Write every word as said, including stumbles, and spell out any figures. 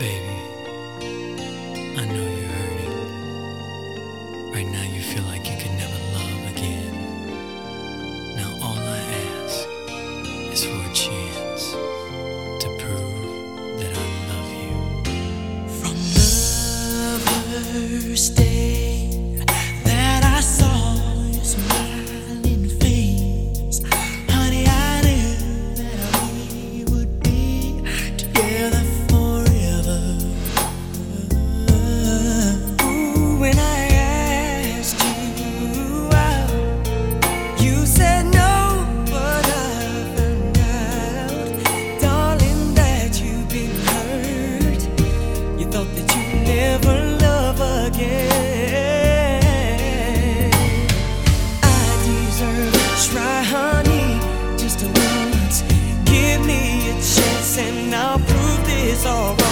Baby, I know you're hurting. Right now you feel like you can never love again. Now all I ask is for a chance to prove that I love you. From the first day that I saw your smiling face, honey, I knew that we would be together forever. Ooh, when I asked you out, you said no, but I found out, darling, that you've been hurt. You thought that you'd never love again. I deserve a try, honey, just once. Give me a chance and I'll prove this all right.